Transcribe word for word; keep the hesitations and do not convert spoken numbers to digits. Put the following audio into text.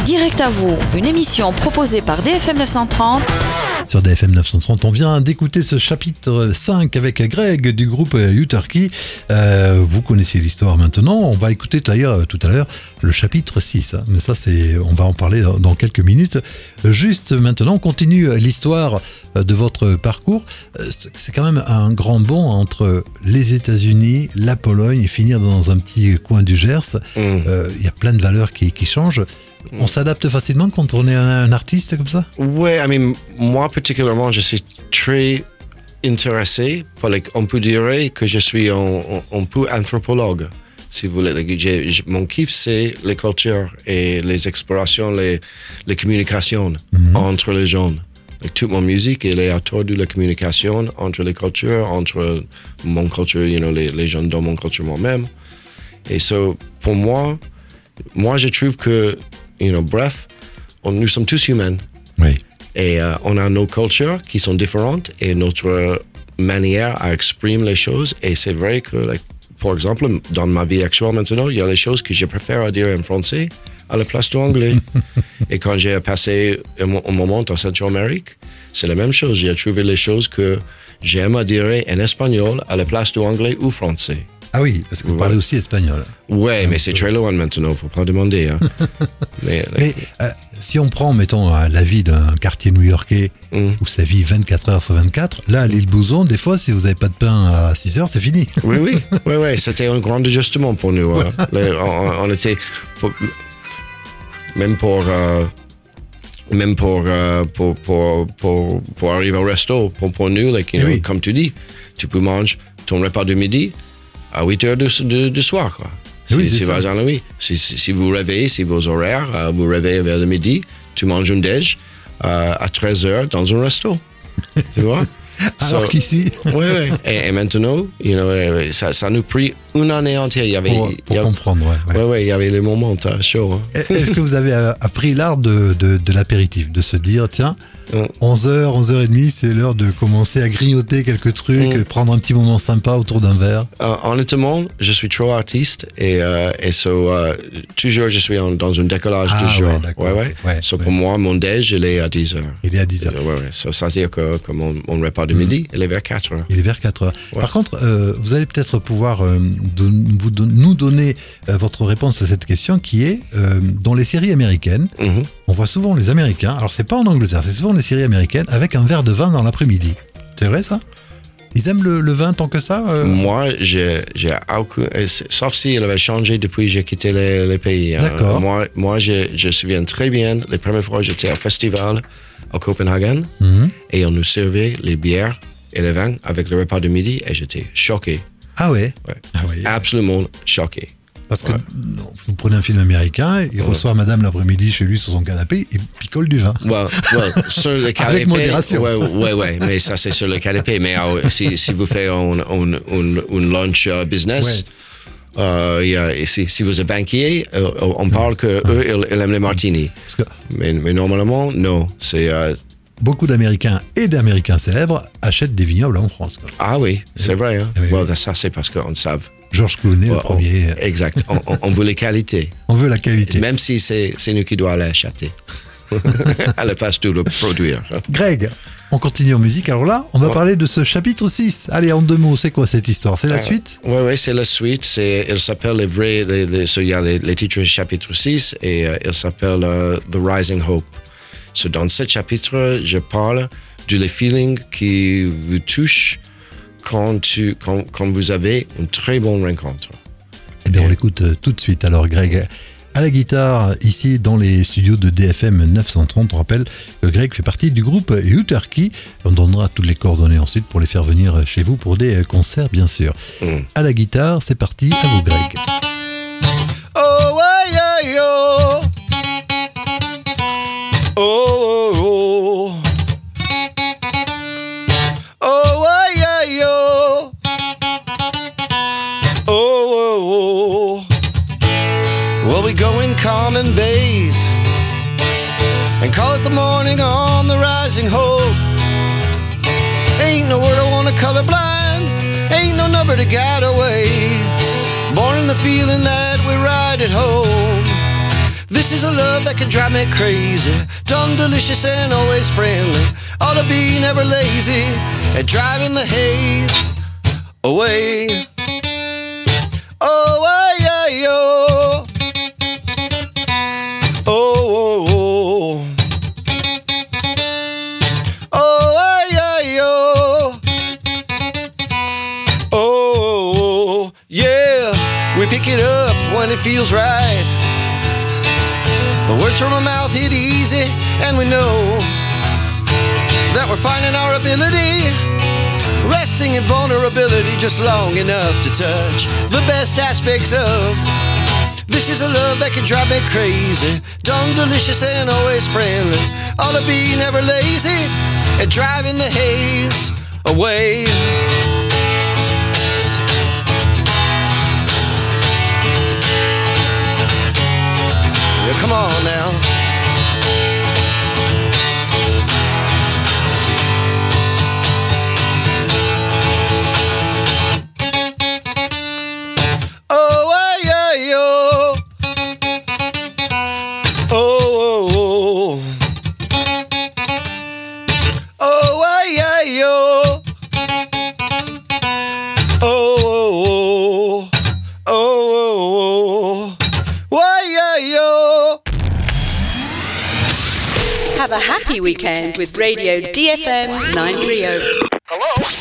Direct à vous, une émission proposée par D F M neuf cent trente. Sur D F M neuf cent trente, on vient d'écouter ce chapitre cinq avec Greg du groupe U-Turkey. Euh, vous connaissez l'histoire maintenant. On va écouter d'ailleurs tout à l'heure le chapitre six. Hein. Mais ça, c'est, on va en parler dans quelques minutes. Juste maintenant, on continue l'histoire de votre parcours. C'est quand même un grand bond entre les États-Unis, la Pologne et finir dans un petit coin du Gers. Il mm. euh, y a plein de valeurs qui, qui changent. On s'adapte facilement quand on est un, un artiste comme ça? Oui, I mean, moi particulièrement, je suis très intéressé. Par les, on peut dire que je suis un, un, un peu anthropologue, si vous voulez. Like, j'ai, j'ai, mon kiff, c'est les cultures et les explorations, les, les communications mm-hmm. entre les gens. Like, toute mon musique, elle est autour de la communication entre les cultures, entre mon culture, you know, les, les gens dans mon culture moi-même. Et so, pour moi, moi, je trouve que You know, bref, on, nous sommes tous humains. Oui. Et euh, on a nos cultures qui sont différentes et notre manière à exprimer les choses. Et c'est vrai que, like, par exemple, dans ma vie actuelle maintenant, il y a des choses que je préfère à dire en français à la place de l'anglais. Et quand j'ai passé un, un moment en Centrale-Amérique, c'est la même chose. J'ai trouvé les choses que j'aime à dire en espagnol à la place de l'anglais ou français. Ah oui, parce que vous ouais. parlez aussi espagnol. Ouais, mais c'est très loin maintenant, il ne faut pas demander. Hein. mais mais euh, si on prend, mettons, la vie d'un quartier new-yorkais mm. où ça vit vingt-quatre heures sur vingt-quatre, là, à l'île Bouzon, des fois, si vous n'avez pas de pain à six heures, c'est fini. oui, oui, oui, oui, c'était un grand ajustement pour nous. Hein. Les, on, on était, pour, même pour... Euh, même pour, uh, pour, pour, pour, pour arriver au resto, pour, pour nous, like, you know, oui. comme tu dis, tu peux manger ton repas de midi à huit heures du de, de soir. Quoi. Si, oui, si, vas dans la nuit. Si, si, si vous réveillez, si vos horaires, uh, vous réveillez vers le midi, tu manges un déj uh, à treize heures dans un resto. Tu vois? Alors so, qu'ici... oui, oui. Et, et maintenant, you know, ça, ça nous a pris une année entière. Il y avait, pour pour il y a, comprendre, oui. Ouais, ouais, il y avait les moments chauds. Hein. Est-ce que vous avez appris l'art de, de, de l'apéritif, de se dire, tiens, onze heures, onze heures trente, c'est l'heure de commencer à grignoter quelques trucs, mm. prendre un petit moment sympa autour d'un verre? euh, Honnêtement, je suis trop artiste et, euh, et so, euh, toujours je suis en, dans un décollage ah, de jour. Ouais, ouais, ouais. ouais, so, ouais. Pour moi, mon déj, il est à dix heures. Il est à dix heures. Ouais, ouais. So, ça veut dire que, que mon, mon repas de midi, mm. il est vers quatre heures. Il est vers quatre heures. Ouais. Par contre, euh, vous allez peut-être pouvoir euh, de, vous, de, nous donner euh, votre réponse à cette question qui est, euh, dans les séries américaines, mm-hmm. on voit souvent les Américains, alors c'est pas en Angleterre, c'est souvent les séries américaines, avec un verre de vin dans l'après-midi. C'est vrai ça? Ils aiment le, le vin tant que ça? euh... Moi, j'ai, j'ai sauf s'il avait changé depuis que j'ai quitté les, les pays. Hein. D'accord. Moi, moi je, je me souviens très bien, les premières fois j'étais au festival à Copenhague mm-hmm. et on nous servait les bières et les vins avec le repas de midi et j'étais choqué. Ah ouais, ouais. Ah ouais. Absolument choqué. Parce que ouais. non, vous prenez un film américain, il ouais. reçoit madame l'après-midi chez lui sur son canapé et picole du vin. Well, well, sur le canapé, avec modération. Oui, ouais, ouais, mais ça c'est sur le canapé. Mais uh, si, si vous faites un, un, un, un lunch uh, business, ouais. uh, yeah, si, si vous êtes banquier, uh, on parle qu'eux, ah. ils, ils aiment les martinis. Que... Mais, mais normalement, non. C'est... Uh, beaucoup d'Américains et d'Américains célèbres achètent des vignobles en France. Quoi. Ah oui, c'est et vrai. Hein? Oui. Well, ça c'est parce qu'on savent. Georges Clooney, well, le premier. On, exact. On, on, on veut les qualités. On veut la qualité. Même si c'est, c'est nous qui doit aller acheter. À la place de le produire. Greg, on continue en musique. Alors là, on va ouais. parler de ce chapitre six. Allez, en deux mots, c'est quoi cette histoire? C'est la euh, suite? Oui, ouais, c'est la suite. C'est, il s'appelle les vrais... Les, les, so, il y a les, les titres du chapitre six et euh, il s'appelle uh, The Rising Hope. So, dans ce chapitre, je parle de les feelings qui vous touchent quand, tu, quand, quand vous avez une très bonne rencontre. Eh bien, on l'écoute tout de suite. Alors, Greg, à la guitare, ici dans les studios de D F M neuf cent trente, on rappelle que Greg fait partie du groupe U-Turkey. On donnera toutes les coordonnées ensuite pour les faire venir chez vous pour des concerts, bien sûr. Mm. À la guitare, c'est parti, à vous, Greg. Oh, ouais, yeah, yo. Oh, oh, oh. Oh, ouais, yeah, yo. Oh, oh, oh. Well, we go in calm and bathe and call it the morning on the rising hope. Ain't no word I wanna colorblind, ain't no number to guide our way. Born in the feeling that we ride at home. This is a love that can drive me crazy. Done delicious and always friendly. Ought to be never lazy at driving the haze away. Oh, ay, ay, oh. Oh, oh, oh. Oh, ay, ay, oh. Oh, oh, oh. Yeah, we pick it up when it feels right. The words from our mouth hit easy, and we know that we're finding our ability, resting in vulnerability just long enough to touch the best aspects of. This is a love that can drive me crazy, done delicious and always friendly. Ought to be never lazy at driving the haze away. Yeah, come on now. Have a happy weekend with Radio D F M nine three zero. Hello?